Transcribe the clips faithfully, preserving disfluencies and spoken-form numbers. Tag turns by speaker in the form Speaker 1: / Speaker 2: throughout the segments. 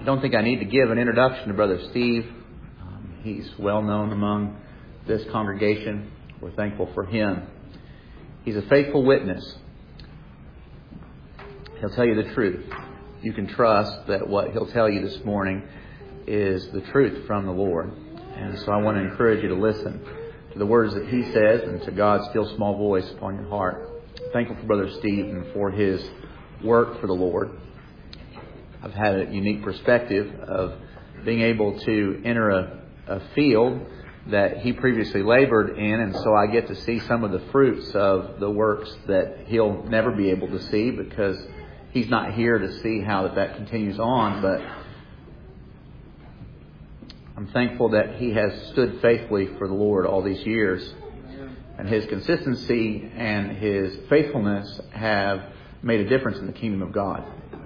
Speaker 1: don't think I need to give an introduction to Brother Steve. Um, he's well known among this congregation. We're thankful for him. He's a faithful witness. He'll tell you the truth. You can trust that what he'll tell you this morning is the truth from the Lord. And so I want to encourage you to listen to the words that he says and to God's still small voice upon your heart. Thankful for Brother Steve and for his work for the Lord. I've had a unique perspective of being able to enter a, a field that he previously labored in, and so I get to see some of the fruits of the works that he'll never be able to see because he's not here to see how that, that continues on. But I'm thankful that he has stood faithfully for the Lord all these years, and his consistency and his faithfulness have made a difference in the kingdom of God.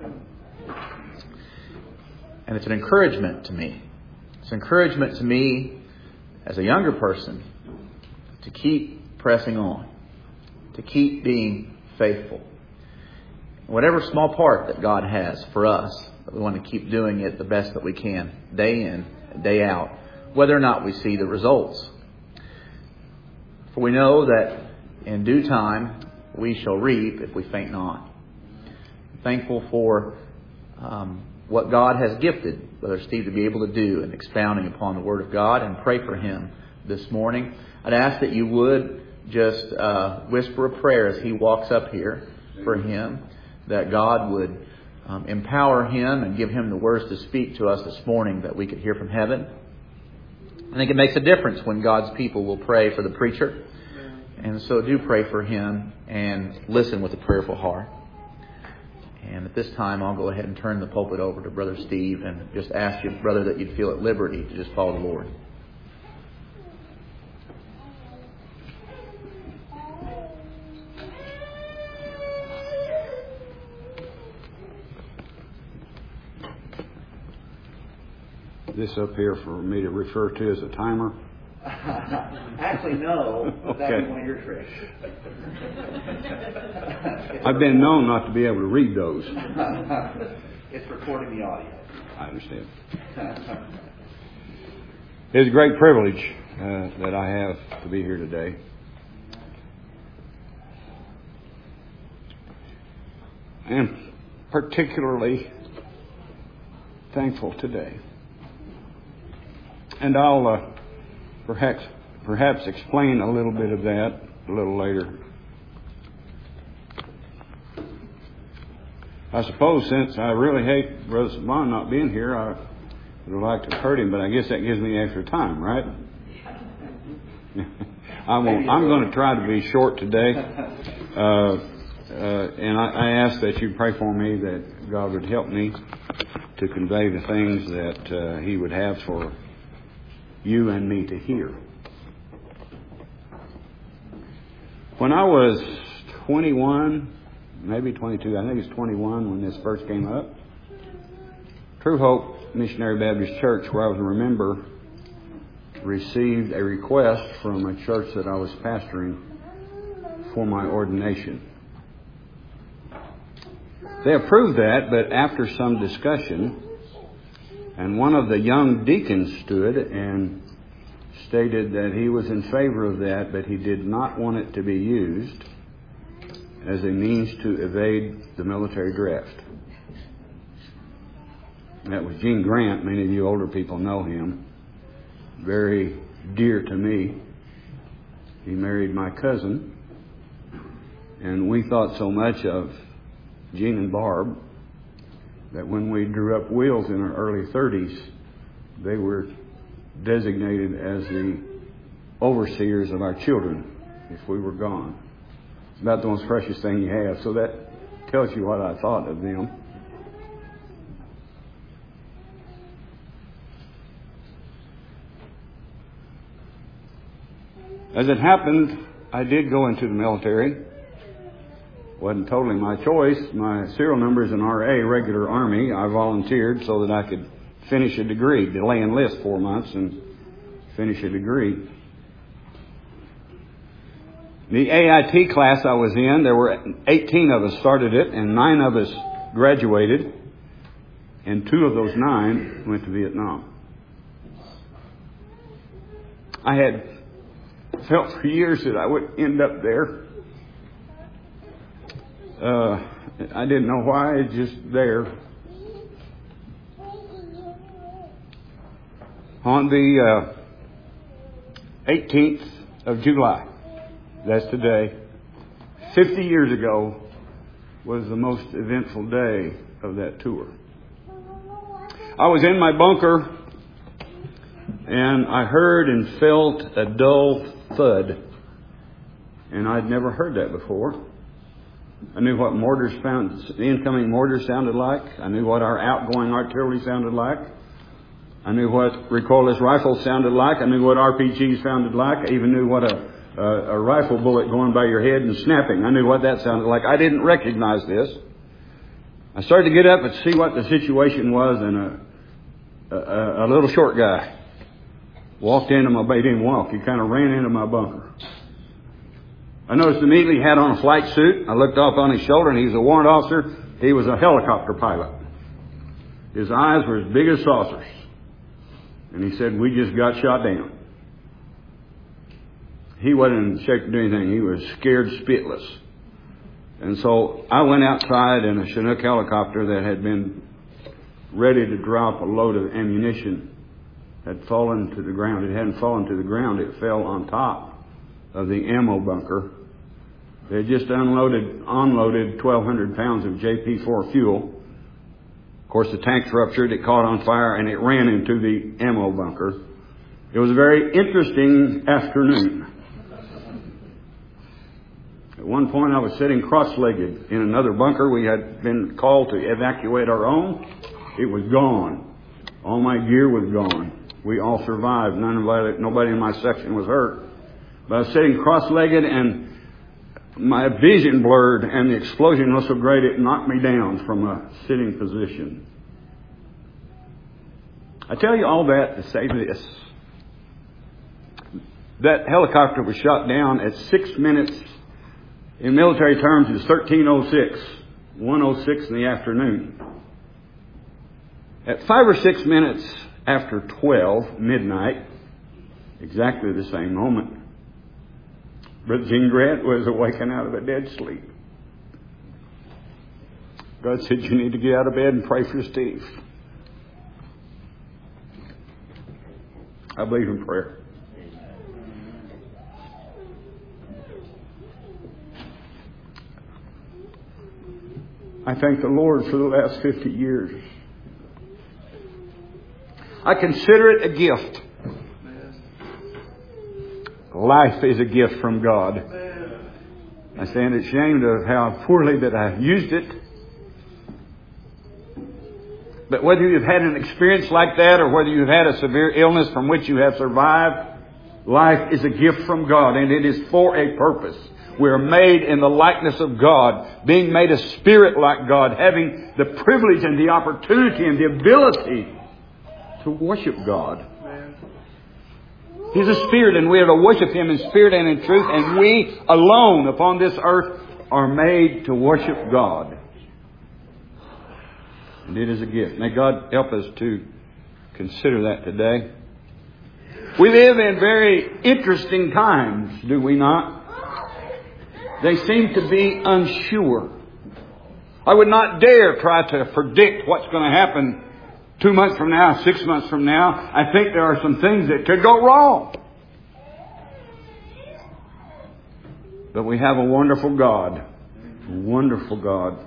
Speaker 1: And it's an encouragement to me. It's an encouragement to me as a younger person to keep pressing on, to keep being faithful. Whatever small part that God has for us, we want to keep doing it the best that we can, day in and day out, whether or not we see the results. For we know that in due time we shall reap if we faint not. I'm thankful for um, what God has gifted Brother Steve to be able to do in expounding upon the Word of God, and pray for him this morning. I'd ask that you would just uh, whisper a prayer as he walks up here for him, that God would um, empower him and give him the words to speak to us this morning that we could hear from heaven. I think it makes a difference when God's people will pray for the preacher. And so do pray for him and listen with a prayerful heart. And at this time, I'll go ahead and turn the pulpit over to Brother Steve and just ask you, brother, that you'd feel at liberty to just follow the Lord.
Speaker 2: This up here for me to refer to as a timer?
Speaker 1: Actually, no.
Speaker 2: Okay.
Speaker 1: That's one of your tricks.
Speaker 2: I've been known not to be able to read those.
Speaker 1: It's recording the audio.
Speaker 2: I understand. It's a great privilege uh, that I have to be here today. I am particularly thankful today. And I'll uh, perhaps perhaps explain a little bit of that a little later. I suppose since I really hate Brother Saban not being here, I would like to hurt him, but I guess that gives me extra time, right? I won't, I'm going to try to be short today. Uh, uh, and I, I ask that you pray for me that God would help me to convey the things that uh, He would have for you and me to hear. When I was twenty-one, maybe twenty-two, I think it's twenty-one when this first came up, True Hope Missionary Baptist Church, where I was a member, received a request from a church that I was pastoring for my ordination. They approved that, but after some discussion, and one of the young deacons stood and stated that he was in favor of that, but he did not want it to be used as a means to evade the military draft. And that was Gene Grant. Many of you older people know him. Very dear to me. He married my cousin, and we thought so much of Gene and Barb that when we drew up wills in our early thirties, they were designated as the overseers of our children if we were gone. It's about the most precious thing you have, so that tells you what I thought of them. As it happened, I did go into the military. Wasn't totally my choice. My serial number is an R A, regular Army. I volunteered so that I could finish a degree, delay enlist four months and finish a degree. The A I T class I was in, there were eighteen of us started it and nine of us graduated. and two of those nine went to Vietnam. I had felt for years that I would end up there. Uh, I didn't know why, it's just there. On the uh, eighteenth of July, that's today, fifty years ago, was the most eventful day of that tour. I was in my bunker, and I heard and felt a dull thud. And I'd never heard that before. I knew what mortars found, the incoming mortars sounded like. I knew what our outgoing artillery sounded like. I knew what recoilless rifles sounded like. I knew what R P Gs sounded like. I even knew what a, a, a rifle bullet going by your head and snapping. I knew what that sounded like. I didn't recognize this. I started to get up and see what the situation was, and a, a, a little short guy walked into my, he didn't walk, he kind of ran into my bunker. I noticed immediately he had on a flight suit. I looked off on his shoulder, and he was a warrant officer. He was a helicopter pilot. His eyes were as big as saucers. And he said, "We just got shot down." He wasn't in shape to do anything. He was scared spitless. And so I went outside in a Chinook helicopter that had been ready to drop a load of ammunition. Had fallen to the ground. It hadn't fallen to the ground. It fell on top of the ammo bunker. They had just unloaded, unloaded twelve hundred pounds of J P four fuel. Of course, the tanks ruptured, it caught on fire, and it ran into the ammo bunker. It was a very interesting afternoon. At one point, I was sitting cross-legged in another bunker. We had been called to evacuate our own. It was gone. All my gear was gone. We all survived. None of nobody in my section was hurt. But I was sitting cross-legged, and my vision blurred, and the explosion was so great it knocked me down from a sitting position. I tell you all that to say this. That helicopter was shot down at six minutes. In military terms, it's thirteen oh six. one oh six in the afternoon. At five or six minutes after twelve, midnight, exactly the same moment, Brother Gene Grant was awakened out of a dead sleep. God said, "You need to get out of bed and pray for Steve." I believe in prayer. I thank the Lord for the last fifty years. I consider it a gift. Life is a gift from God. I stand ashamed of how poorly that I used it. But whether you've had an experience like that, or whether you've had a severe illness from which you have survived, life is a gift from God, and it is for a purpose. We are made in the likeness of God, being made a spirit like God, having the privilege and the opportunity and the ability to worship God. He's a spirit, and we are to worship Him in spirit and in truth, and we alone upon this earth are made to worship God. And it is a gift. May God help us to consider that today. We live in very interesting times, do we not? They seem to be unsure. I would not dare try to predict what's going to happen two months from now, six months from now. I think there are some things that could go wrong. But we have a wonderful God. A wonderful God.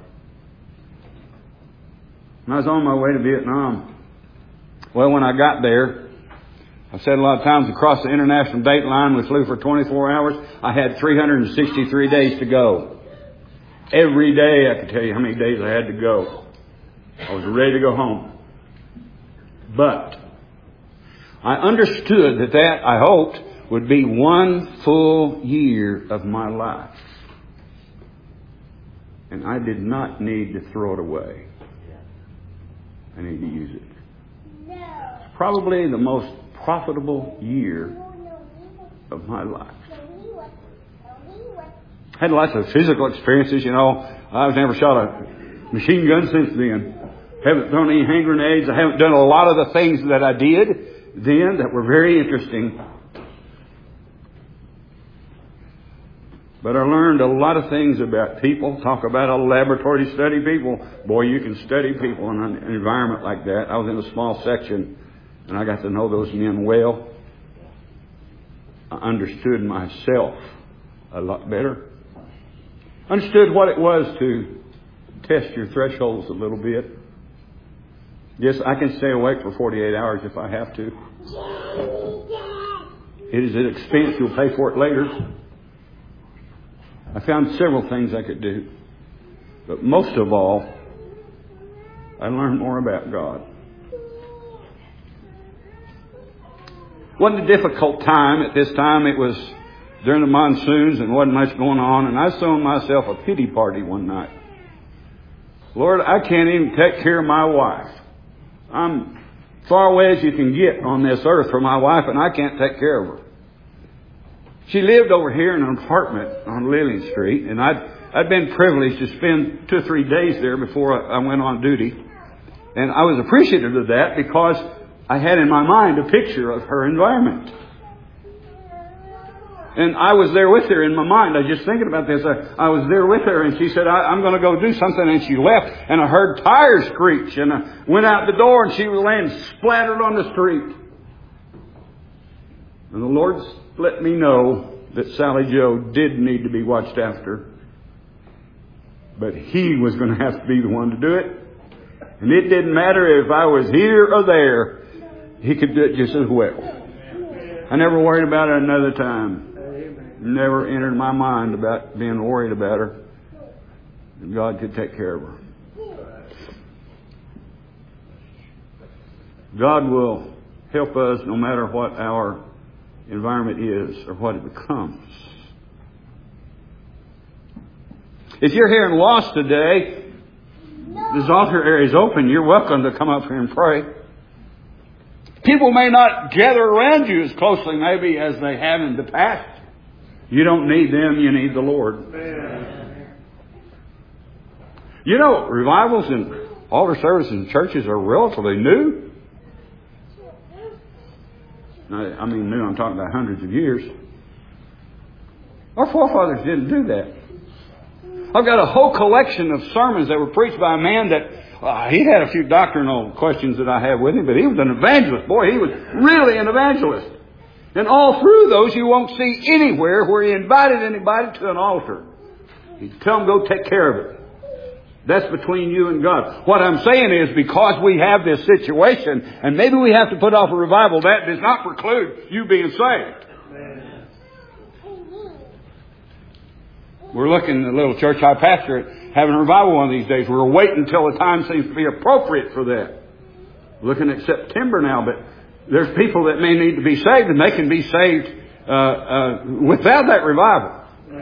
Speaker 2: When I was on my way to Vietnam, well, when I got there, I've said a lot of times, across the international date line, we flew for twenty-four hours. I had three hundred sixty-three days to go. Every day I could tell you how many days I had to go. I was ready to go home. But I understood that that, I hoped, would be one full year of my life. And I did not need to throw it away. I need to use it. It's probably the most profitable year of my life. Had lots of physical experiences, you know. I've never shot a machine gun since then. Haven't thrown any hand grenades. I haven't done a lot of the things that I did then that were very interesting. But I learned a lot of things about people. Talk about a laboratory to study people. Boy, you can study people in an environment like that. I was in a small section, and I got to know those men well. I understood myself a lot better. Understood what it was to test your thresholds a little bit. Yes, I can stay awake for forty-eight hours if I have to. It is an expense. You'll pay for it later. I found several things I could do. But most of all, I learned more about God. It wasn't a difficult time at this time. It was during the monsoons and wasn't much going on. And I was throwing myself a pity party one night. Lord, I can't even take care of my wife. I'm far away as you can get on this earth for my wife, and I can't take care of her. She lived over here in an apartment on Lillian Street, and I'd, I'd been privileged to spend two or three days there before I went on duty. And I was appreciative of that because I had in my mind a picture of her environment. And I was there with her in my mind. I was just thinking about this. I, I was there with her, and she said, I, I'm going to go do something. And she left, and I heard tires screech, and I went out the door, and she was laying splattered on the street. And the Lord let me know that Sally Joe did need to be watched after. But He was going to have to be the one to do it. And it didn't matter if I was here or there. He could do it just as well. I never worried about it another time. Never entered my mind about being worried about her. God could take care of her. God will help us no matter what our environment is or what it becomes. If you're here and lost today, this altar area is open. You're welcome to come up here and pray. People may not gather around you as closely maybe as they have in the past. You don't need them, you need the Lord. Amen. You know, revivals and altar services in churches are relatively new. I mean new, I'm talking about hundreds of years. Our forefathers didn't do that. I've got a whole collection of sermons that were preached by a man that uh, he had a few doctrinal questions that I have with him, but he was an evangelist. Boy, he was really an evangelist. And all through those, you won't see anywhere where he invited anybody to an altar. He'd tell them, go take care of it. That's between you and God. What I'm saying is because we have this situation, and maybe we have to put off a revival, that does not preclude you being saved. Amen. We're looking at a little church I pastor at having a revival one of these days. We're waiting until the time seems to be appropriate for that. Looking at September now, but there's people that may need to be saved, and they can be saved uh, uh, without that revival.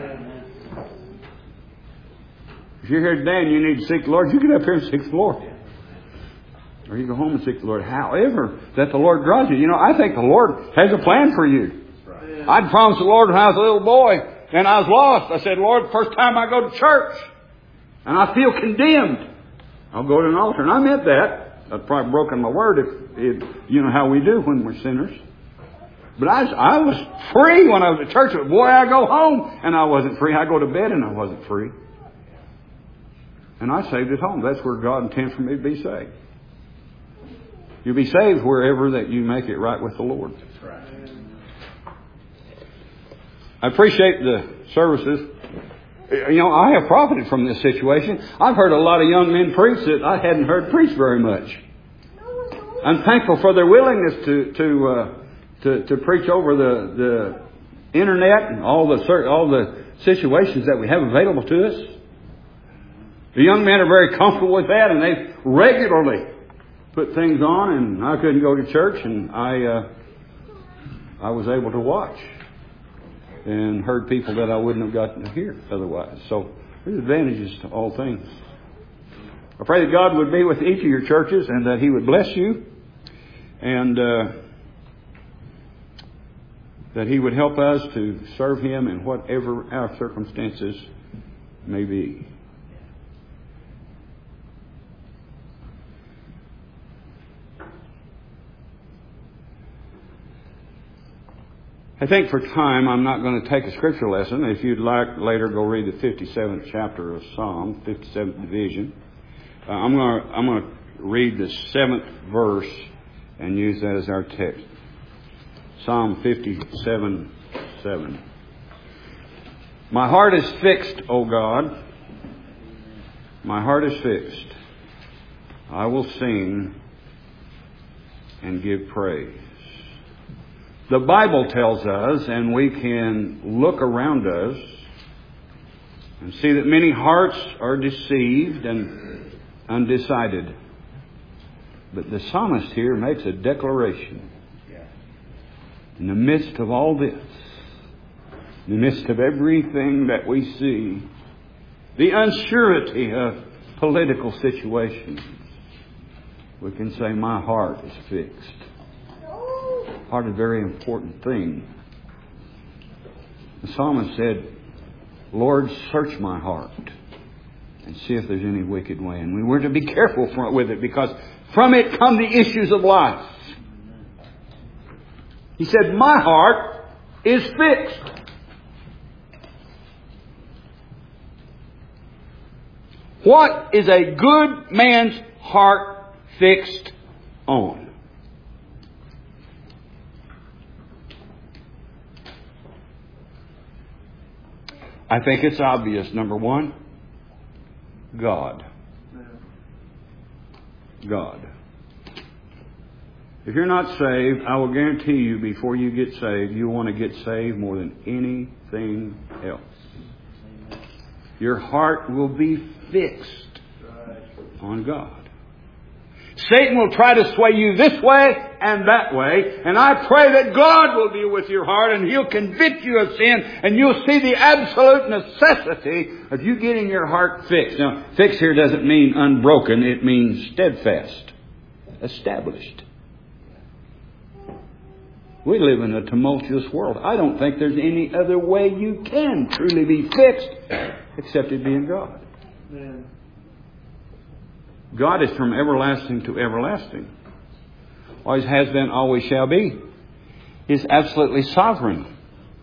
Speaker 2: If you're here today and you need to seek the Lord, you get up here and seek the Lord. Or you go home and seek the Lord. However that the Lord draws you. You know, I think the Lord has a plan for you. I'd promised the Lord when I was a little boy and I was lost. I said, Lord, first time I go to church and I feel condemned, I'll go to an altar. And I meant that. I'd probably broken my word if, if you know how we do when we're sinners. But I was, I was free when I was at church. But boy, I go home and I wasn't free. I go to bed and I wasn't free. And I saved at home. That's where God intends for me to be saved. You'll be saved wherever that you make it right with the Lord. That's right. I appreciate the services. You know, I have profited from this situation. I've heard a lot of young men preach that I hadn't heard preach very much. I'm thankful for their willingness to to uh, to, to preach over the the internet and all the all the situations that we have available to us. The young men are very comfortable with that, and they regularly put things on. And I couldn't go to church, and I uh, I was able to watch and heard people that I wouldn't have gotten to hear otherwise. So there's advantages to all things. I pray that God would be with each of your churches and that He would bless you, and uh, that He would help us to serve Him in whatever our circumstances may be. I think for time, I'm not going to take a scripture lesson. If you'd like, later go read the fifty-seventh chapter of Psalm, fifty-seventh division. Uh, I'm going to I'm going to read the seventh verse and use that as our text. Psalm fifty-seven, seven. My heart is fixed, O God. My heart is fixed. I will sing and give praise. The Bible tells us, and we can look around us and see that many hearts are deceived and undecided. But the psalmist here makes a declaration. In the midst of all this, in the midst of everything that we see, the unsurety of political situations, we can say, my heart is fixed. Heart is a very important thing. The psalmist said, Lord, search my heart and see if there's any wicked way. And we were to be careful with it, because from it come the issues of life. He said, my heart is fixed. What is a good man's heart fixed on? I think it's obvious. Number one, God. God. If you're not saved, I will guarantee you before you get saved, you want to get saved more than anything else. Your heart will be fixed on God. Satan will try to sway you this way and that way, and I pray that God will deal with your heart and He'll convict you of sin, and you'll see the absolute necessity of you getting your heart fixed. Now, fixed here doesn't mean unbroken. It means steadfast, established. We live in a tumultuous world. I don't think there's any other way you can truly be fixed except it being God. Amen. God is from everlasting to everlasting. Always has been, always shall be. He's absolutely sovereign.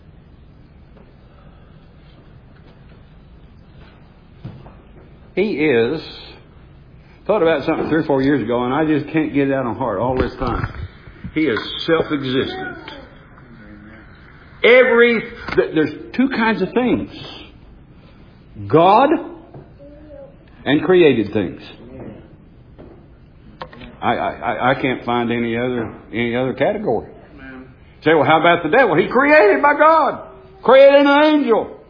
Speaker 2: He is. Thought about something three or four years ago, and I just can't get it out on heart all this time. He is self-existent. Every there's two kinds of things: God and created things. I, I, I can't find any other any other category. Amen. Say, well, how about the devil? He created by God, created an angel.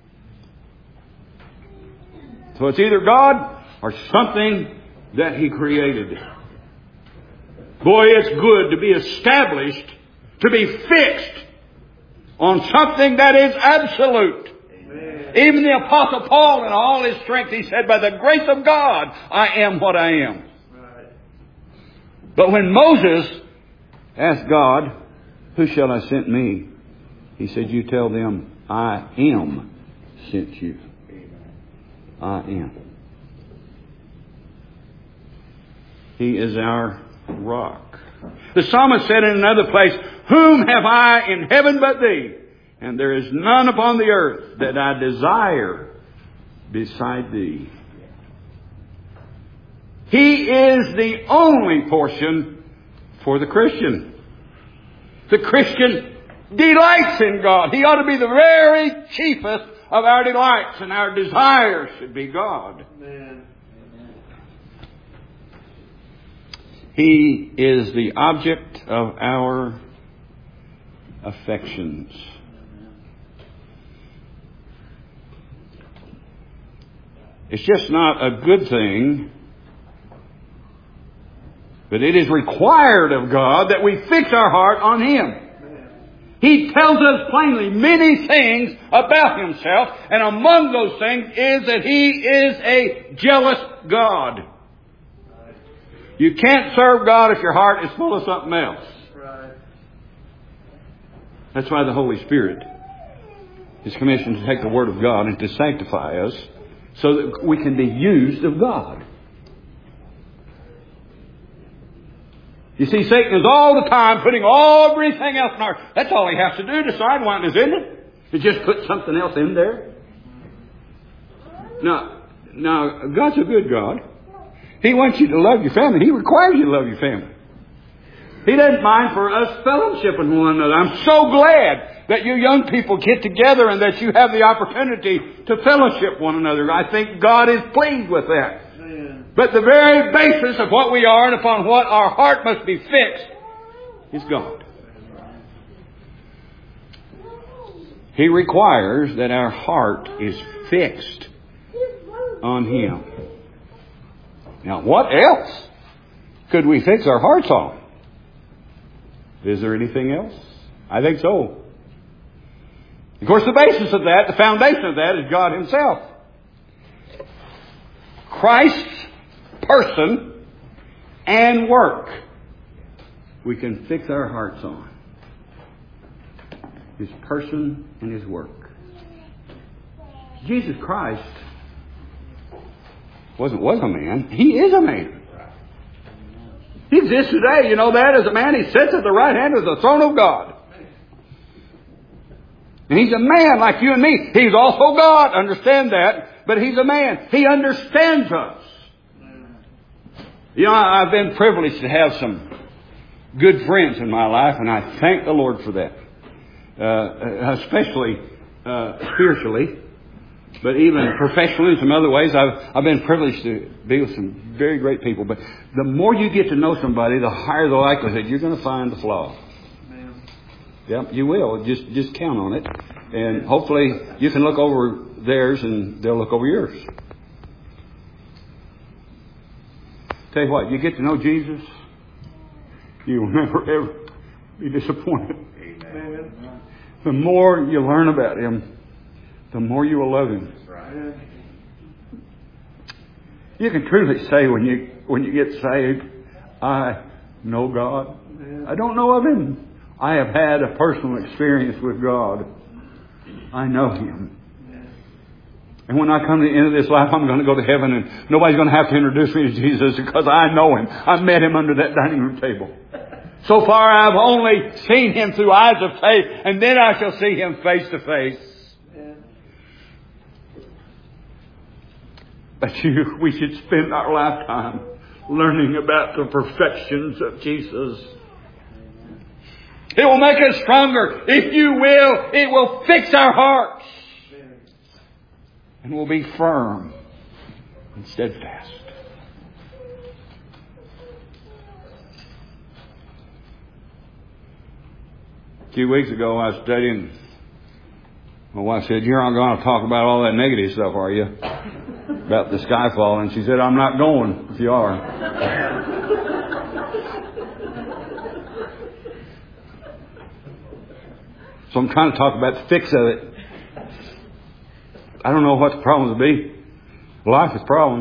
Speaker 2: So it's either God or something that He created. Boy, it's good to be established, to be fixed on something that is absolute. Amen. Even the Apostle Paul, in all his strength, he said, by the grace of God, I am what I am. But when Moses asked God, who shall I send me? He said, you tell them, I am sent you. I am. He is our rock. The psalmist said in another place, whom have I in heaven but thee? And there is none upon the earth that I desire beside thee. He is the only portion for the Christian. The Christian delights in God. He ought to be the very chiefest of our delights, and our desires should be God. Amen. He is the object of our affections. It's just not a good thing, but it is required of God that we fix our heart on Him. He tells us plainly many things about Himself, and among those things is that He is a jealous God. You can't serve God if your heart is full of something else. That's why the Holy Spirit is commissioned to take the Word of God and to sanctify us so that we can be used of God. You see, Satan is all the time putting everything else in our... That's all he has to do, decide what it is, isn't it? To just put something else in there. Now, now, God's a good God. He wants you to love your family. He requires you to love your family. He doesn't mind for us fellowshipping with one another. I'm so glad that you young people get together and that you have the opportunity to fellowship one another. I think God is pleased with that. But the very basis of what we are and upon what our heart must be fixed is God. He requires that our heart is fixed on Him. Now, what else could we fix our hearts on? Is there anything else? I think so. Of course, the basis of that, the foundation of that, is God Himself. Christ's person and work we can fix our hearts on. His person and His work. Jesus Christ wasn't was a man. He is a man. He exists today. You know that as a man. He sits at the right hand of the throne of God. And He's a man like you and me. He's also God. Understand that. But He's a man. He understands us. You know, I've been privileged to have some good friends in my life, and I thank the Lord for that. Uh, especially uh, spiritually, but even professionally in some other ways. I've, I've been privileged to be with some very great people. But the more you get to know somebody, the higher the likelihood you're going to find the flaw. Yep, you will. Just just count on it. And hopefully you can look over theirs and they'll look over yours. Tell you what, you get to know Jesus, you will never ever be disappointed. Amen. The more you learn about Him, the more you will love Him. You can truly say when you when you get saved, I know God. I don't know of Him. I have had a personal experience with God. I know Him. And when I come to the end of this life, I'm going to go to heaven and nobody's going to have to introduce me to Jesus because I know Him. I met Him under that dining room table. So far I've only seen Him through eyes of faith, and then I shall see Him face to face. But you, we should spend our lifetime learning about the perfections of Jesus. It will make us stronger. If you will, it will fix our hearts. And we'll be firm and steadfast. A few weeks ago I was studying. My wife said, "You're not going to talk about all that negative stuff, are you? About the sky falling." She said, "I'm not going if you are." So I'm trying to talk about the fix of it. I don't know what the problems will be. Life is problems.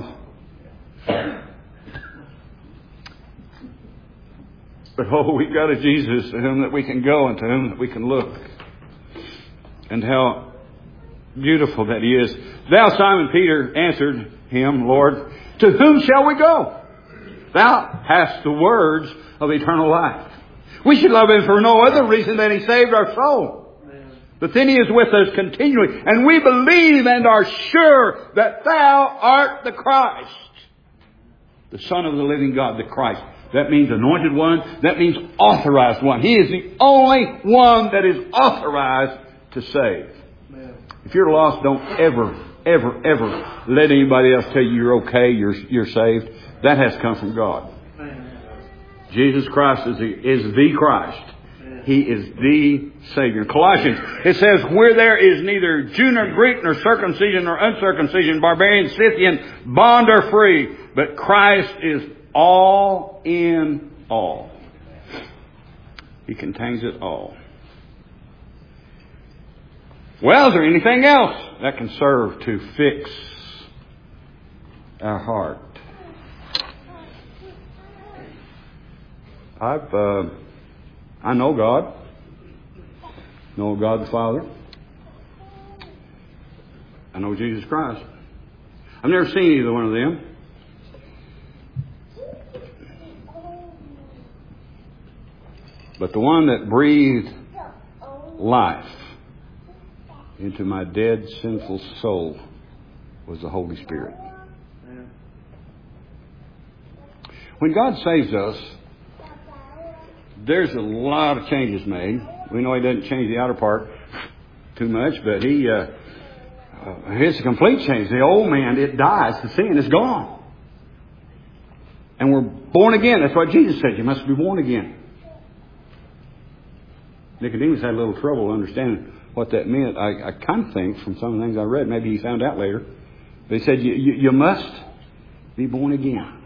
Speaker 2: But oh, we've got a Jesus to whom that we can go and to whom that we can look. And how beautiful that He is. Thou, Simon Peter, answered Him, Lord, to whom shall we go? Thou hast the words of eternal life. We should love Him for no other reason than He saved our soul. But then He is with us continually. And we believe and are sure that Thou art the Christ, the Son of the living God, the Christ. That means anointed one. That means authorized one. He is the only one that is authorized to save. If you're lost, don't ever, ever, ever let anybody else tell you you're okay, you're, you're saved. That has come from God. Jesus Christ is the, is the Christ. He is the Savior. Colossians, it says, where there is neither Jew nor Greek nor circumcision nor uncircumcision, barbarian, Scythian, bond or free, but Christ is all in all. He contains it all. Well, is there anything else that can serve to fix our heart? I've, uh, I know God. Know God the Father. I know Jesus Christ. I've never seen either one of them. But the one that breathed life into my dead, sinful soul was the Holy Spirit. When God saves us, there's a lot of changes made. We know He doesn't change the outer part too much, but He, uh, uh, it's a complete change. The old man, it dies. The sin is gone. And we're born again. That's what Jesus said. You must be born again. Nicodemus had a little trouble understanding what that meant. I, I kind of think from some of the things I read, maybe he found out later. But he said, you, you, you must be born again.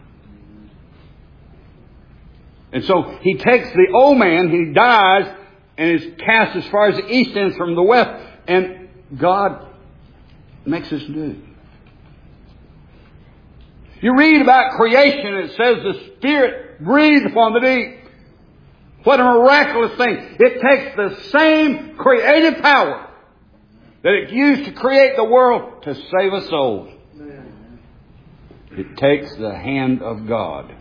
Speaker 2: And so he takes the old man, he dies, and is cast as far as the east is from the west. And God makes us new. You read about creation, it says the Spirit breathed upon the deep. What a miraculous thing. It takes the same creative power that it used to create the world to save a soul. It takes the hand of God.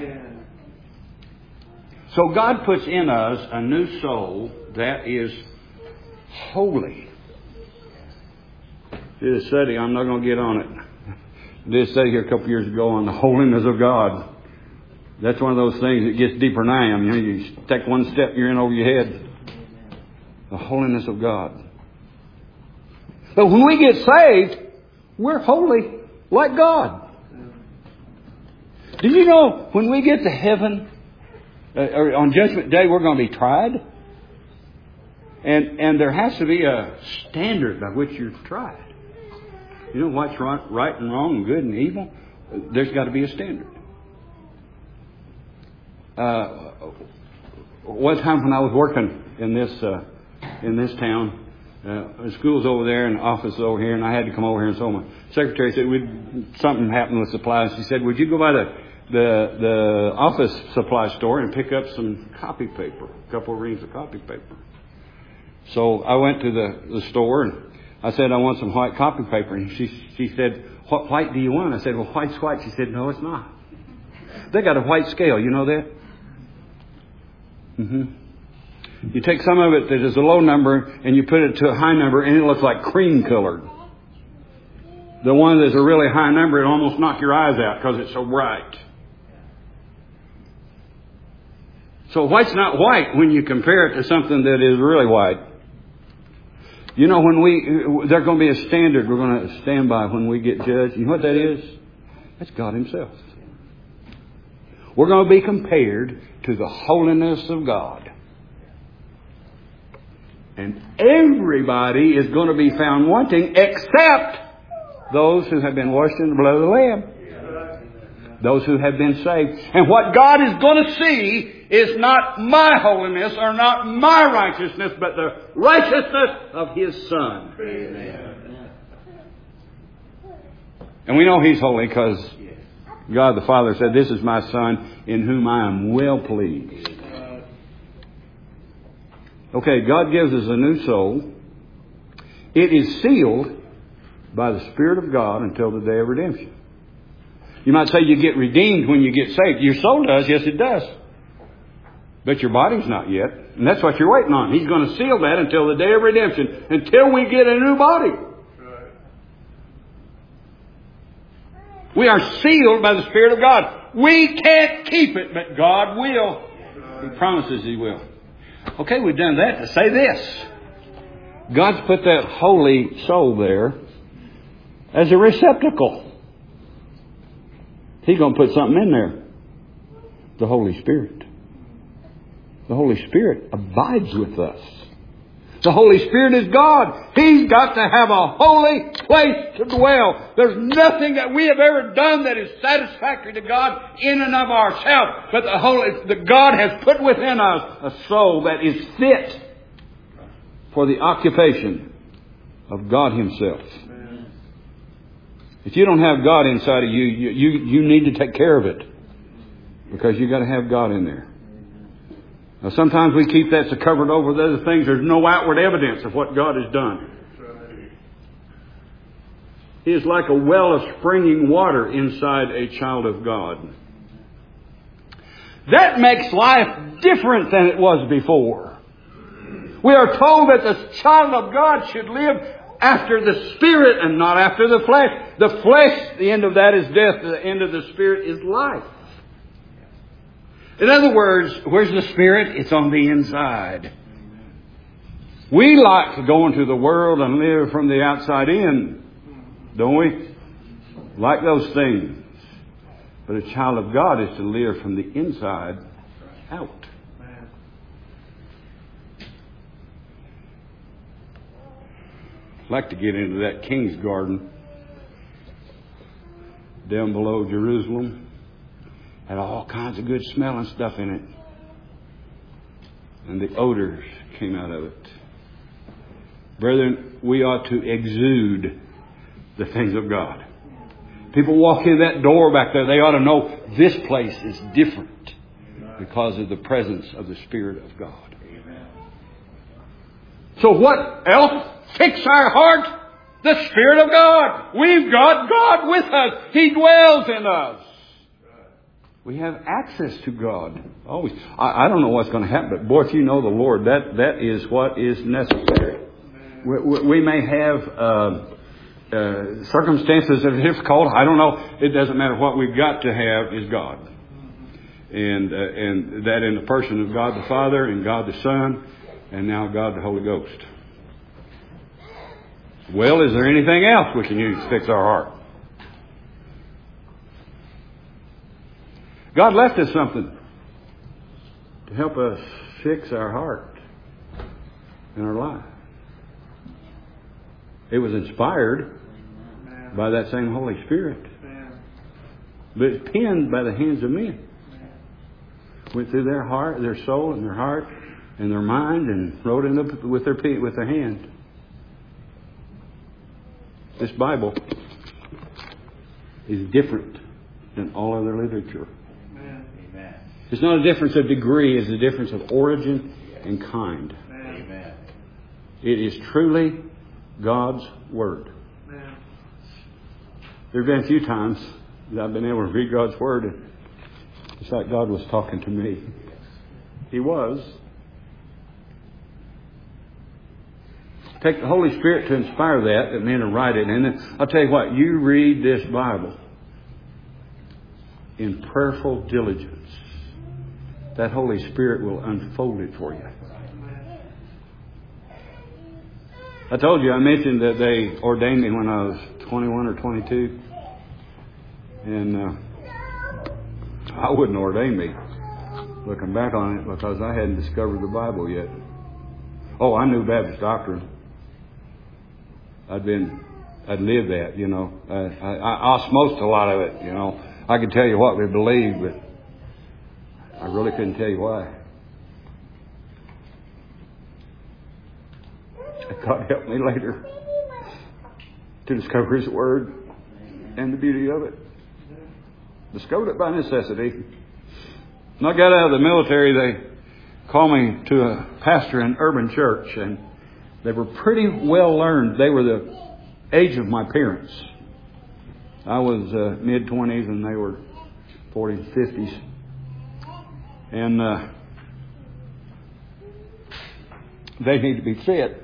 Speaker 2: So God puts in us a new soul that is holy. Did a study, I'm not going to get on it. I did a study here a couple years ago on the holiness of God. That's one of those things that gets deeper than I am. You know, you take one step, you're in over your head. The holiness of God. But when we get saved, we're holy like God. Did you know when we get to heaven, uh, or on Judgment Day, we're going to be tried? And and there has to be a standard by which you're tried. You know what's right, right and wrong, and good and evil? There's got to be a standard. Uh, one time when I was working in this uh, in this town, uh, the school's over there and the office is over here, and I had to come over here. And so my secretary said, We'd, something happened with supplies. She said, "Would you go by the the the office supply store and pick up some copy paper, a couple of reams of copy paper?" So I went to the, the store and I said, "I want some white copy paper." And she she said, "What white do you want?" I said, "Well, white's white." She said, "No, it's not. They got a white scale. You know that?" Mm-hmm. You take some of it that is a low number and you put it to a high number and it looks like cream colored. The one that's a really high number, it almost knock your eyes out because it's so bright. So white's not white when you compare it to something that is really white. You know, when we, there's going to be a standard we're going to stand by when we get judged. You know what that is? That's God Himself. We're going to be compared to the holiness of God. And everybody is going to be found wanting except those who have been washed in the blood of the Lamb. Those who have been saved. And what God is going to see is not my holiness or not my righteousness, but the righteousness of His Son. Amen. And we know He's holy because God the Father said, "This is my Son in whom I am well pleased." Okay, God gives us a new soul. It is sealed by the Spirit of God until the day of redemption. You might say you get redeemed when you get saved. Your soul does. Yes, it does. But your body's not yet. And that's what you're waiting on. He's going to seal that until the day of redemption, until we get a new body. We are sealed by the Spirit of God. We can't keep it, but God will. He promises He will. Okay, we've done that to say this. God's put that holy soul there as a receptacle. He's going to put something in there. The Holy Spirit. The Holy Spirit abides with us. The Holy Spirit is God. He's got to have a holy place to dwell. There's nothing that we have ever done that is satisfactory to God in and of ourselves. But the Holy, the God has put within us a soul that is fit for the occupation of God Himself. If you don't have God inside of you, you, you, you need to take care of it. Because you've got to have God in there. Now, sometimes we keep that so covered over with other things. There's no outward evidence of what God has done. He is like a well of springing water inside a child of God. That makes life different than it was before. We are told that the child of God should live after the Spirit and not after the flesh. The flesh, the end of that is death. The end of the Spirit is life. In other words, where's the Spirit? It's on the inside. We like to go into the world and live from the outside in, don't we? Like those things. But a child of God is to live from the inside out. I'd like to get into that King's Garden down below Jerusalem. Had all kinds of good smelling stuff in it. And the odors came out of it. Brethren, we ought to exude the things of God. People walk in that door back there, they ought to know this place is different because of the presence of the Spirit of God. So what else? Fix our heart. The Spirit of God. We've got God with us. He dwells in us. We have access to God. Always. I, I don't know what's going to happen, but boy, if you know the Lord, that, that is what is necessary. We, we, we may have uh, uh, circumstances that are difficult. I don't know. It doesn't matter. What we've got to have is God. And, uh, and that in the person of God the Father and God the Son and now God the Holy Ghost. Well, is there anything else we can use to fix our heart? God left us something to help us fix our heart in our life. It was inspired by that same Holy Spirit. But it's penned by the hands of men. Went through their heart, their soul and their heart and their mind and wrote it up with their with their hand. This Bible is different than all other literature. Amen. It's not a difference of degree, it's a difference of origin and kind. Amen. It is truly God's Word. Amen. There have been a few times that I've been able to read God's Word and it's like God was talking to me. He was. Take the Holy Spirit to inspire that, and then to write it. And then, I'll tell you what, you read this Bible in prayerful diligence. That Holy Spirit will unfold it for you. I told you, I mentioned that they ordained me when I was twenty-one or twenty-two. And uh, I wouldn't ordain me, looking back on it, because I hadn't discovered the Bible yet. Oh, I knew Baptist doctrine. I'd been, I'd lived that, you know. I, I, I osmosed a lot of it, you know. I could tell you what we believed, but I really couldn't tell you why. God helped me later to discover His Word and the beauty of it. Discovered it by necessity. When I got out of the military, they called me to a pastor in an urban church, and they were pretty well learned. They were the age of my parents. I was uh, mid-twenties and they were forties, fifties. And uh, they need to be fit.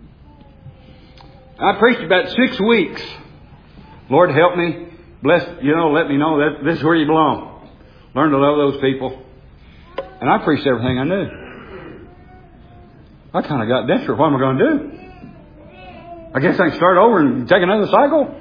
Speaker 2: I preached about six weeks. Lord help me. Bless, you know, let me know that this is where you belong. Learn to love those people. And I preached everything I knew. I kind of got desperate. What am I going to do? I guess I can start over and take another cycle.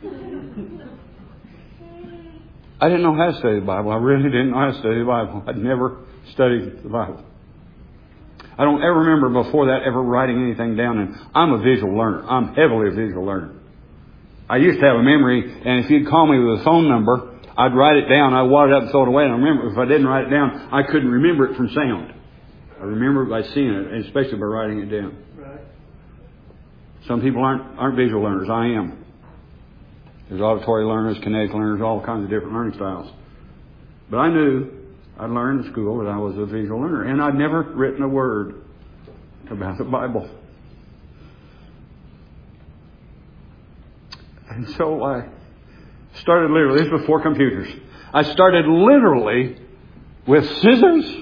Speaker 2: I didn't know how to study the Bible. I really didn't know how to study the Bible. I'd never studied the Bible. I don't ever remember before that ever writing anything down. And I'm a visual learner. I'm heavily a visual learner. I used to have a memory, and if you'd call me with a phone number, I'd write it down. I'd wad it up and throw it away. And I remember if I didn't write it down, I couldn't remember it from sound. I remember it by seeing it, and especially by writing it down. Right. Some people aren't aren't visual learners. I am. There's auditory learners, kinetic learners, all kinds of different learning styles. But I knew, I learned in school that I was a visual learner. And I'd never written a word about the Bible. And so I started literally, this was before computers. I started literally with scissors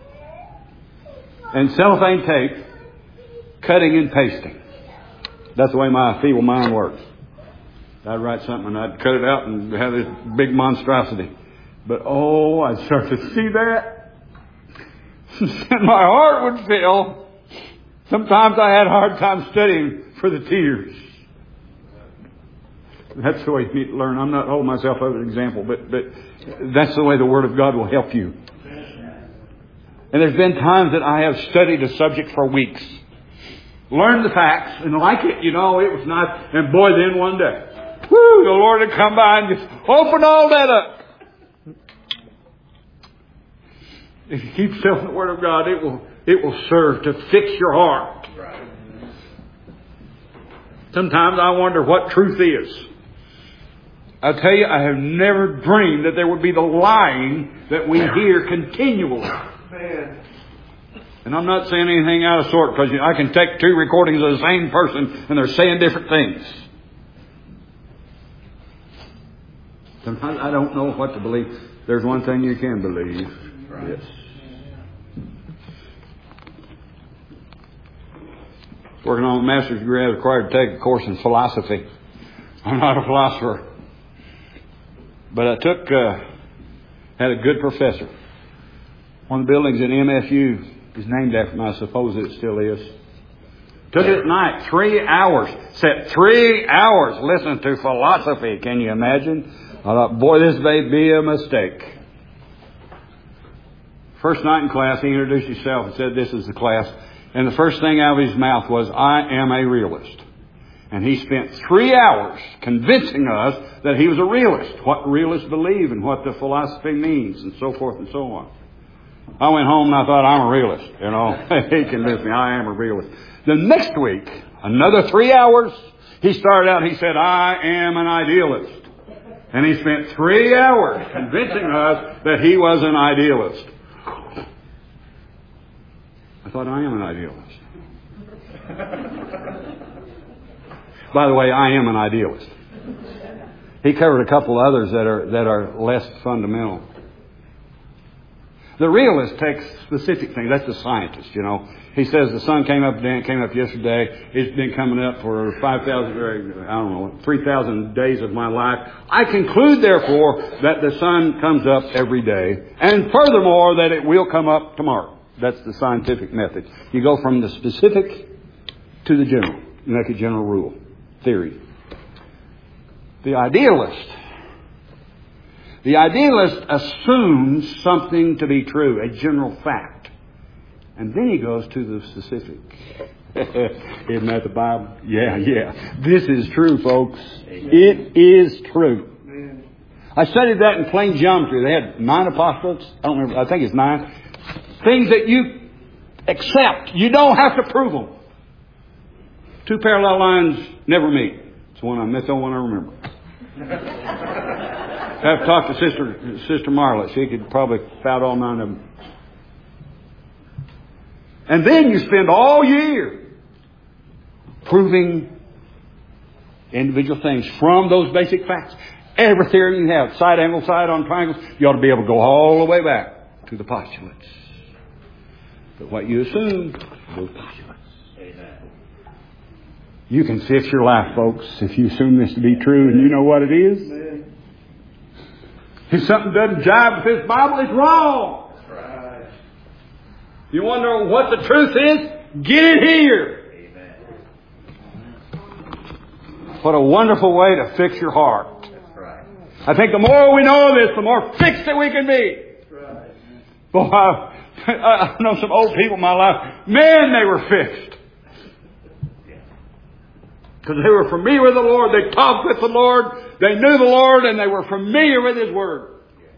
Speaker 2: and cellophane tape, cutting and pasting. That's the way my feeble mind works. I'd write something and I'd cut it out and have this big monstrosity. But oh, I'd start to see that. And my heart would fail. Sometimes I had a hard time studying for the tears. That's the way you need to learn. I'm not holding myself up as an example, but, but that's the way the Word of God will help you. And there's been times that I have studied a subject for weeks. Learned the facts and like it, you know, it was nice. And boy, then one day, whoo, the Lord would come by and just open all that up. If you keep yourself in the Word of God, it will it will serve to fix your heart. Sometimes I wonder what truth is. I tell you, I have never dreamed that there would be the lying that we hear continually. And I'm not saying anything out of sort, because you know, I can take two recordings of the same person and they're saying different things. Sometimes I don't know what to believe. There's one thing you can believe. Yes. Working on a master's degree, I was required to take a course in philosophy. I'm not a philosopher. But I took, uh, had a good professor. One of the buildings at M F U is named after him. I suppose it still is. Took it at night, three hours. Sat three hours listening to philosophy. Can you imagine? I thought, boy, this may be a mistake. First night in class, he introduced himself and said, this is the class. And the first thing out of his mouth was, I am a realist. And he spent three hours convincing us that he was a realist, what realists believe and what the philosophy means, and so forth and so on. I went home and I thought, I'm a realist. You know, he convinced me I am a realist. The next week, another three hours, he started out, he said, I am an idealist. And he spent three hours convincing us that he was an idealist. I thought, I am an idealist. By the way, I am an idealist. He covered a couple others that are that are less fundamental. The realist takes specific things. That's the scientist, you know. He says the sun came up today, it came up yesterday. It's been coming up for five thousand, I don't know, three thousand days of my life. I conclude, therefore, that the sun comes up every day. And furthermore, that it will come up tomorrow. That's the scientific method. You go from the specific to the general. You make a general rule, theory. The idealist. The idealist assumes something to be true, a general fact. And then he goes to the specific. Isn't that the Bible? Yeah, yeah. This is true, folks. Amen. It is true. Amen. I studied that in plain geometry. They had nine apostolates. I don't remember. I think it's nine. Things that you accept. You don't have to prove them. Two parallel lines never meet. It's one I that's the one I remember. I have to talk to Sister Sister Marla. She could probably spout all nine of them. And then you spend all year proving individual things from those basic facts. Every theory you have, side angle, side on triangles, you ought to be able to go all the way back to the postulates. But what you assume, those postulates. Amen. You can fix your life, folks, if you assume this to be true and you know what it is. Amen. If something doesn't jive with this Bible, it's wrong. That's right. You wonder what the truth is? Get it here. Amen. What a wonderful way to fix your heart. That's right. I think the more we know this, the more fixed that we can be. That's right. Boy, I, I know some old people in my life. Man, they were fixed. Because they were familiar with the Lord. They talked with the Lord. They knew the Lord and they were familiar with His Word.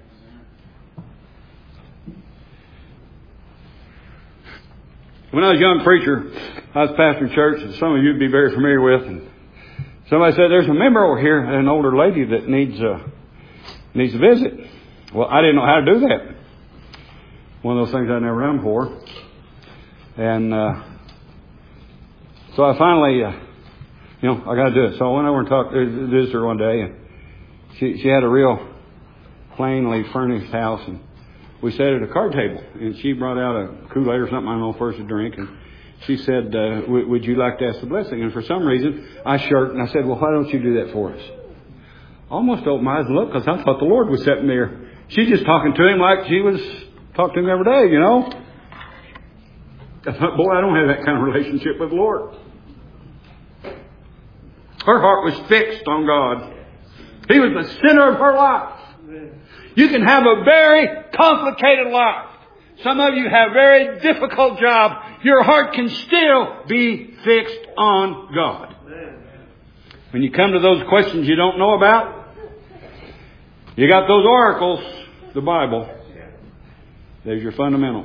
Speaker 2: When I was a young preacher, I was pastoring church, and some of you would be very familiar with. And somebody said, there's a member over here, an older lady that needs uh, needs a visit. Well, I didn't know how to do that. One of those things I'd never done before. And uh, so I finally... Uh, You know, I got to do it. So I went over and talked to the visitor one day, and she she had a real plainly furnished house and we sat at a card table, and she brought out a Kool-Aid or something I don't know for us to drink, and she said, uh, w- would you like to ask the blessing? And for some reason, I shirked, and I said, well, why don't you do that for us? I almost opened my eyes and looked, because I thought the Lord was sitting there. She's just talking to him like she was talking to him every day, you know. I thought, boy, I don't have that kind of relationship with the Lord. Her heart was fixed on God. He was the center of her life. You can have a very complicated life. Some of you have a very difficult job. Your heart can still be fixed on God. When you come to those questions you don't know about, you got those oracles, the Bible. There's your fundamental.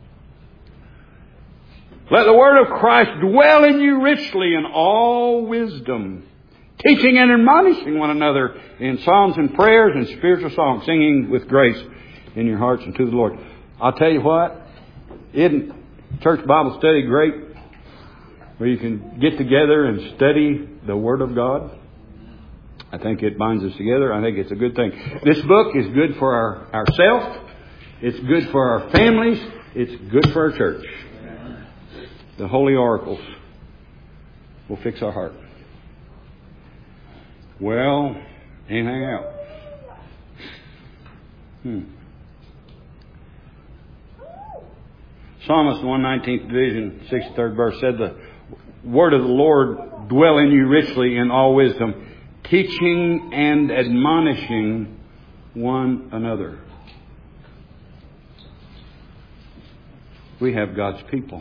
Speaker 2: Let the word of Christ dwell in you richly in all wisdom, teaching and admonishing one another in psalms and prayers and spiritual songs, singing with grace in your hearts unto the Lord. I'll tell you what, isn't church Bible study great? Where you can get together and study the Word of God. I think it binds us together. I think it's a good thing. This book is good for our ourselves. It's good for our families. It's good for our church. The Holy Oracles will fix our heart. Well, anything else? Hmm. Psalmist, one nineteenth division, sixty-third verse, said, the word of the Lord dwell in you richly in all wisdom, teaching and admonishing one another. We have God's people.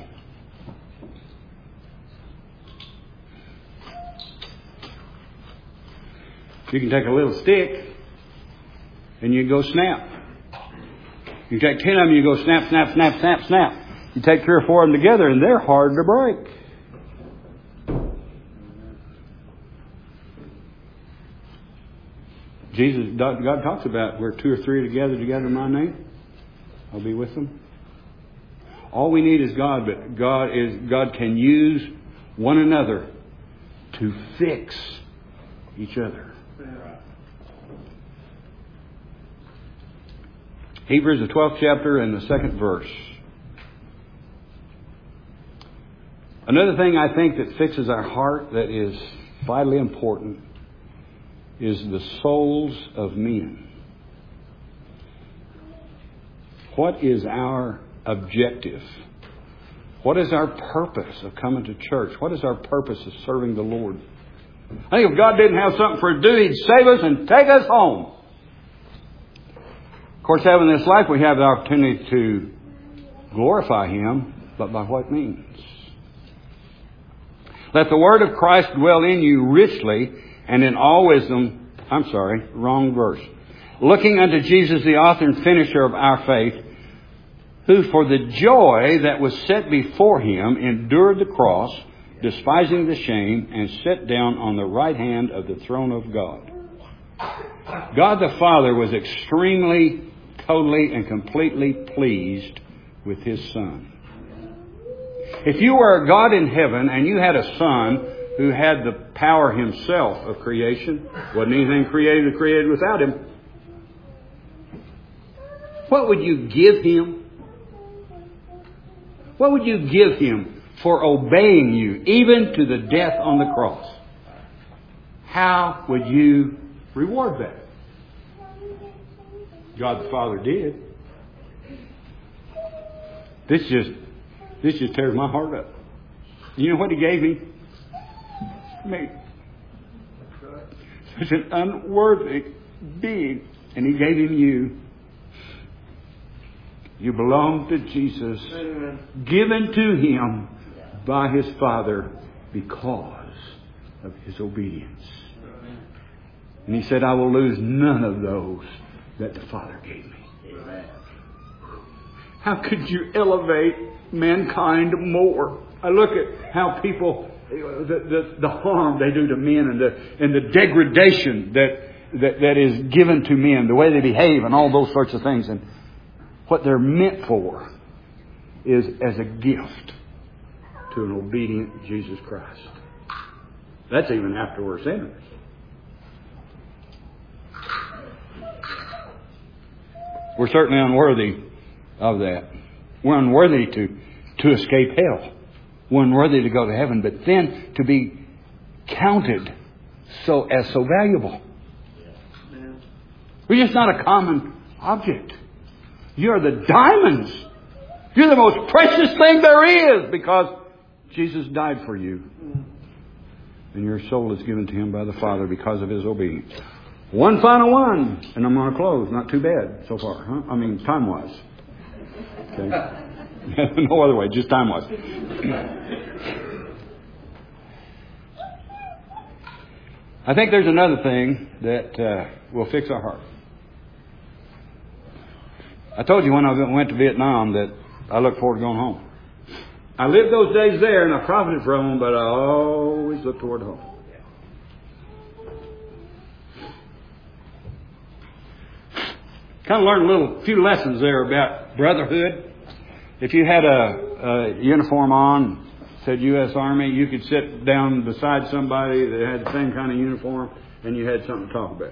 Speaker 2: You can take a little stick and you go snap. You take ten of them, you go snap, snap, snap, snap, snap. You take three or four of them together and they're hard to break. Jesus, God talks about where two or three are together together in my name, I'll be with them. All we need is God, but God is God can use one another to fix each other. Hebrews, the twelfth chapter and the second verse. Another thing I think that fixes our heart that is vitally important is the souls of men. What is our objective? What is our purpose of coming to church? What is our purpose of serving the Lord? I think if God didn't have something for us to do, He'd save us and take us home. Of course, having this life, we have the opportunity to glorify Him, but by what means? Let the word of Christ dwell in you richly and in all wisdom. I'm sorry, wrong verse. Looking unto Jesus, the author and finisher of our faith, who for the joy that was set before Him endured the cross, despising the shame, and sat down on the right hand of the throne of God. God the Father was extremely, totally, and completely pleased with His Son. If you were a God in heaven and you had a Son who had the power Himself of creation, wasn't anything created or created without Him, what would you give Him? What would you give Him for obeying you, even to the death on the cross? How would you reward that? God the Father did. This just, this just tears my heart up. You know what He gave me? Me. Such an unworthy being. And He gave Him you. You belong to Jesus, given to Him by His Father because of His obedience. And He said, I will lose none of those that the Father gave me. How could you elevate mankind more? I look at how people, the, the, the harm they do to men and the, and the degradation that, that, that is given to men, the way they behave and all those sorts of things. And what they're meant for is as a gift to an obedient Jesus Christ. That's even after we're sinners. We're certainly unworthy of that. We're unworthy to, to escape hell. We're unworthy to go to heaven. But then to be counted so as so valuable. We're just not a common object. You're the diamonds. You're the most precious thing there is because Jesus died for you. And your soul is given to Him by the Father because of His obedience. One final one, and I'm going to close. Not too bad so far, huh? I mean, time-wise. Okay. No other way, just time-wise. I think there's another thing that uh, will fix our heart. I told you when I went to Vietnam that I look forward to going home. I lived those days there and I profited from them, but I always look toward home. Kind of learned a little few lessons there about brotherhood. If you had a, a uniform on, said U S Army, you could sit down beside somebody that had the same kind of uniform and you had something to talk about.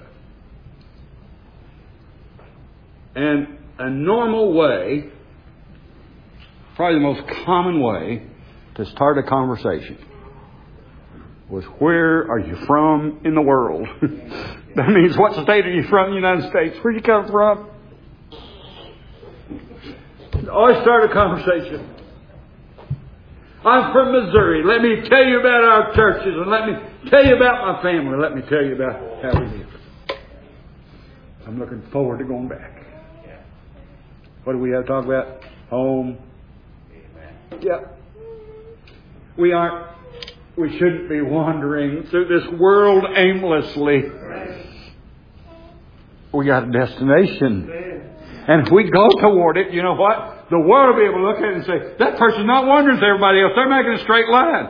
Speaker 2: And a normal way, probably the most common way to start a conversation was, where are you from in the world? That means, what state are you from in the United States? Where you come from? Always start a conversation. I'm from Missouri. Let me tell you about our churches, and let me tell you about my family. Let me tell you about how we live. I'm looking forward to going back. What do we have to talk about? Home. Yeah. We aren't, we shouldn't be wandering through this world aimlessly. We got a destination. And if we go toward it, you know what? The world will be able to look at it and say, that person's not wandering with everybody else. They're making a straight line.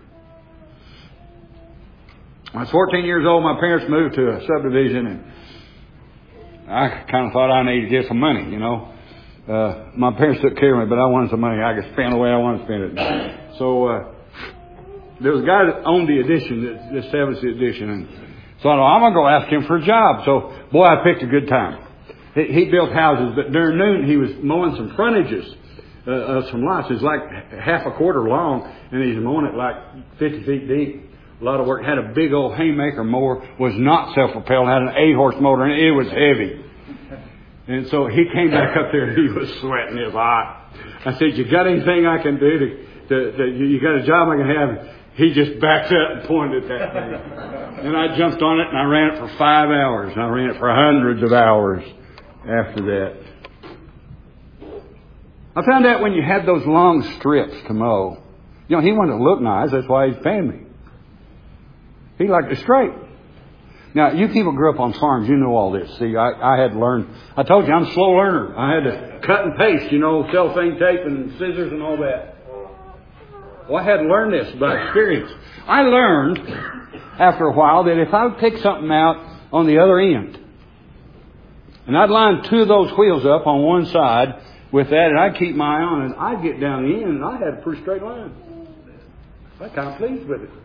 Speaker 2: When I was fourteen years old, my parents moved to a subdivision, and I kind of thought I needed to get some money, you know. Uh, my parents took care of me, but I wanted some money. I could spend the way I wanted to spend it. So uh, there was a guy that owned the addition, that established the addition, and so I thought, I'm going to go ask him for a job. So, boy, I picked a good time. He, he built houses, but during noon he was mowing some frontages uh, of some lots. It was like half a quarter long, and he's mowing it like fifty feet deep. A lot of work. Had a big old haymaker mower. Was not self-propelled. Had an eight-horse motor, and it was heavy. And so he came back up there and he was sweating his hot. I said, you got anything I can do to, to, to you got a job I can have? He just backed up and pointed at that thing. And I jumped on it and I ran it for five hours. And I ran it for hundreds of hours after that. I found out when you had those long strips to mow, you know, he wanted to look nice. That's why he's paying me. He liked it straight. Now, you people grew up on farms, you know all this. See, I, I had to learn. I told you, I'm a slow learner. I had to cut and paste, you know, cellophane tape and scissors and all that. Well, I had to learn this by experience. I learned, after a while, that if I would pick something out on the other end, and I'd line two of those wheels up on one side with that, and I'd keep my eye on it, I'd get down the end, and I had a pretty straight line. I was kind of pleased with it.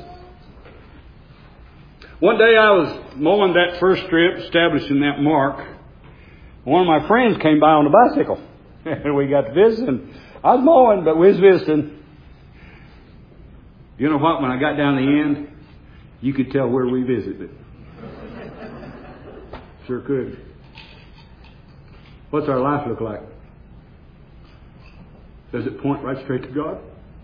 Speaker 2: One day I was mowing that first strip, establishing that mark. One of my friends came by on a bicycle. And we got to visiting. I was mowing, but we was visiting. You know what? When I got down the end, you could tell where we visited. Sure could. What's our life look like? Does it point right straight to God?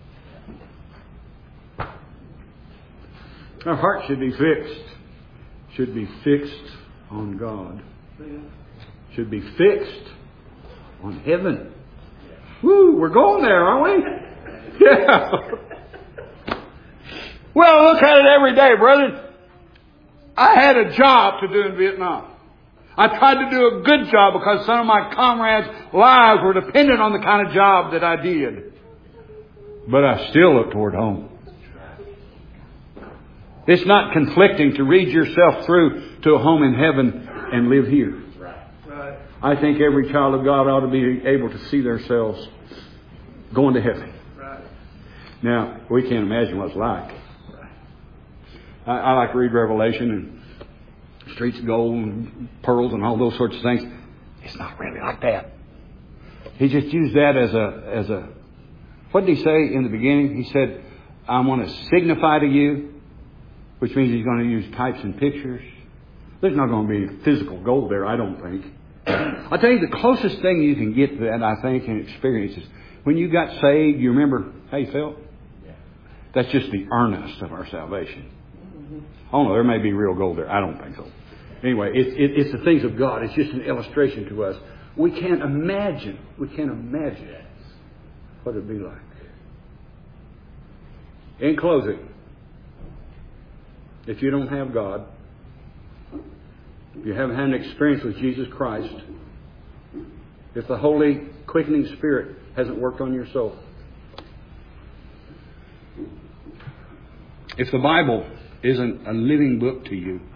Speaker 2: Our heart should be fixed. Should be fixed on God. Should be fixed on heaven. Woo, we're going there, aren't we? Yeah. Well, look at it every day, brother. I had a job to do in Vietnam. I tried to do a good job because some of my comrades' lives were dependent on the kind of job that I did. But I still look toward home. It's not conflicting to read yourself through to a home in heaven and live here. I think every child of God ought to be able to see themselves going to heaven. Now, we can't imagine what it's like. I, I like to read Revelation and streets of gold and pearls and all those sorts of things. It's not really like that. He just used that as a, as a, what did he say in the beginning? He said, I want to signify to you, which means he's going to use types and pictures. There's not going to be physical gold there, I don't think. I'll tell you, the closest thing you can get to that, I think, in experience is when you got saved, you remember how you felt? That's just the earnest of our salvation. Oh no, there may be real gold there. I don't think so. Anyway, it's, it, it's the things of God. It's just an illustration to us. We can't imagine. We can't imagine what it'd be like. In closing, if you don't have God, if you haven't had an experience with Jesus Christ, if the Holy quickening Spirit hasn't worked on your soul, if the Bible isn't a living book to you,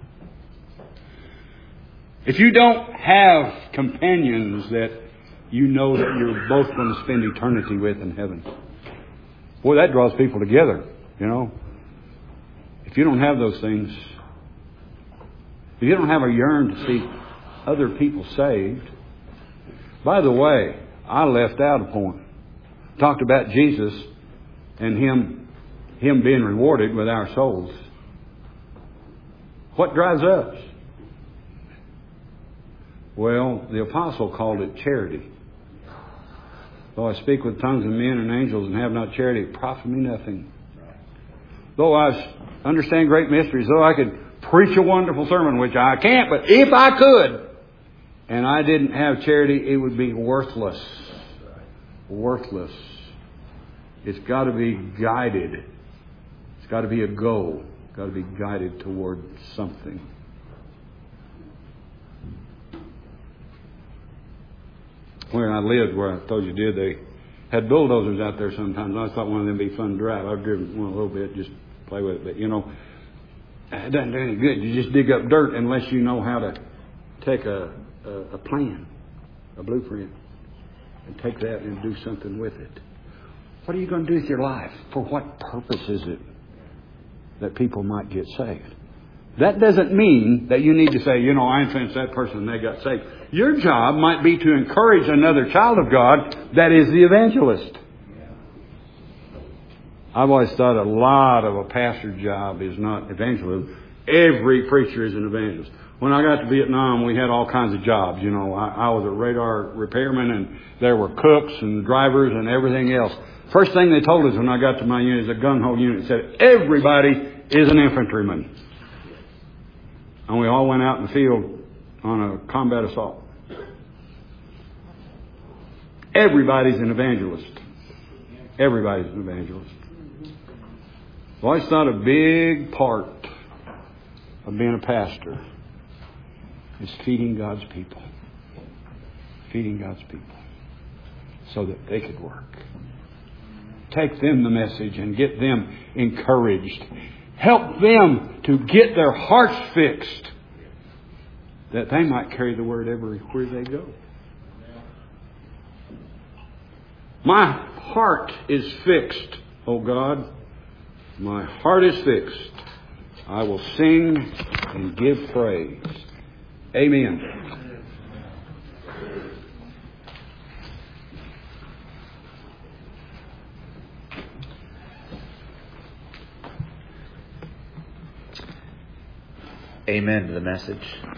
Speaker 2: if you don't have companions that you know that you're both going to spend eternity with in heaven, boy, that draws people together, you know. If you don't have those things, if you don't have a yearn to see other people saved. By the way, I left out a point. Talked about Jesus and Him, Him being rewarded with our souls. What drives us? Well, the apostle called it charity. Though I speak with tongues of men and angels and have not charity, it profit me nothing. Though I understand great mysteries, though I could preach a wonderful sermon, which I can't, but if I could, and I didn't have charity, it would be worthless. Worthless. It's got to be guided. It's got to be a goal. It's got to be guided toward something. Where I lived, where I told you did, they had bulldozers out there sometimes. I thought one of them would be fun to drive. I've driven one a little bit, just play with it. But, you know, it doesn't do any good. You just dig up dirt unless you know how to take a, a, a plan, a blueprint, and take that and do something with it. What are you going to do with your life? For what purpose is it that people might get saved? That doesn't mean that you need to say, you know, I influenced that person and they got saved. Your job might be to encourage another child of God that is the evangelist. I've always thought a lot of a pastor's job is not evangelism. Every preacher is an evangelist. When I got to Vietnam, we had all kinds of jobs. You know, I, I was a radar repairman, and there were cooks and drivers and everything else. First thing they told us when I got to my unit, is a gung-ho unit, said, everybody is an infantryman. And we all went out in the field on a combat assault. Everybody's an evangelist. Everybody's an evangelist. I've always thought a big part of being a pastor is feeding God's people. Feeding God's people so that they could work. Take them the message and get them encouraged. Help them to get their hearts fixed that they might carry the word everywhere they go. My heart is fixed, O God. My heart is fixed. I will sing and give praise. Amen.
Speaker 1: Amen to the message.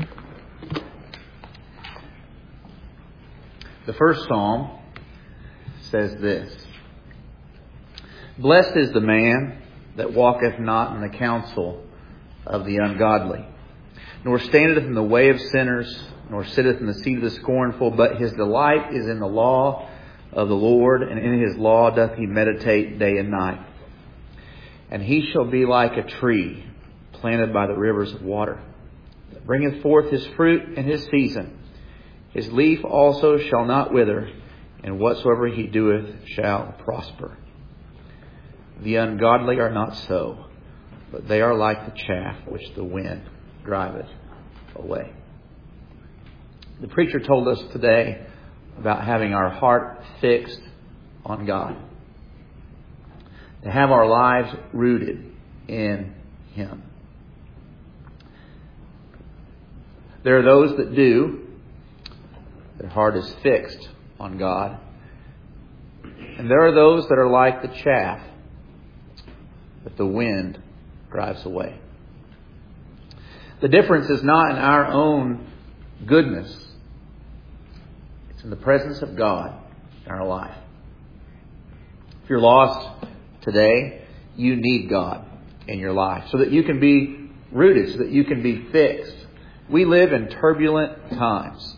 Speaker 1: The first psalm says this: Blessed is the man that walketh not in the counsel of the ungodly, nor standeth in the way of sinners, nor sitteth in the seat of the scornful, but his delight is in the law of the Lord, and in his law doth he meditate day and night. And he shall be like a tree planted by the rivers of water, that bringeth forth his fruit in his season. His leaf also shall not wither, and whatsoever he doeth shall prosper. The ungodly are not so, but they are like the chaff which the wind driveth away. The preacher told us today about having our heart fixed on God, to have our lives rooted in Him. There are those that do. Their heart is fixed on God, And there are those that are like the chaff that the wind drives away. The difference is not in our own goodness. It's in the presence of God in our life. If you're lost today, you need God in your life so that you can be rooted, so that you can be fixed. We live in turbulent times.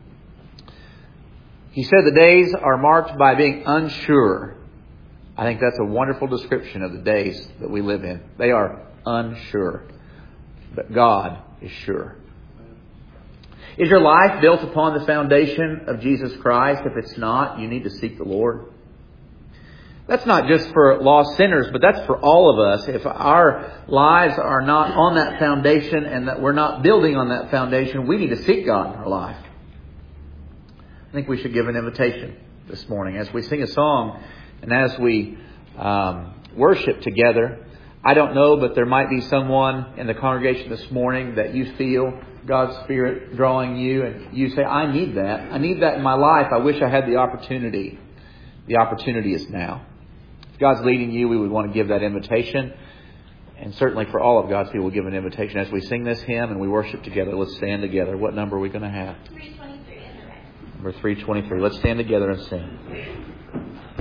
Speaker 1: He said the days are marked by being unsure. I think that's a wonderful description of the days that we live in. They are unsure. But God is sure. Is your life built upon the foundation of Jesus Christ? If it's not, you need to seek the Lord. That's not just for lost sinners, but that's for all of us. If our lives are not on that foundation and that we're not building on that foundation, we need to seek God in our life. I think we should give an invitation this morning as we sing a song and as we um, worship together. I don't know, but there might be someone in the congregation this morning that you feel God's Spirit drawing you and you say, I need that. I need that in my life. I wish I had the opportunity. The opportunity is now. If God's leading you, we would want to give that invitation. And certainly for all of God's people, we'll give an invitation as we sing this hymn and we worship together. Let's stand together. What number are we going to have?
Speaker 3: three twenty-three.
Speaker 1: Number three twenty-three. Let's stand together and sing.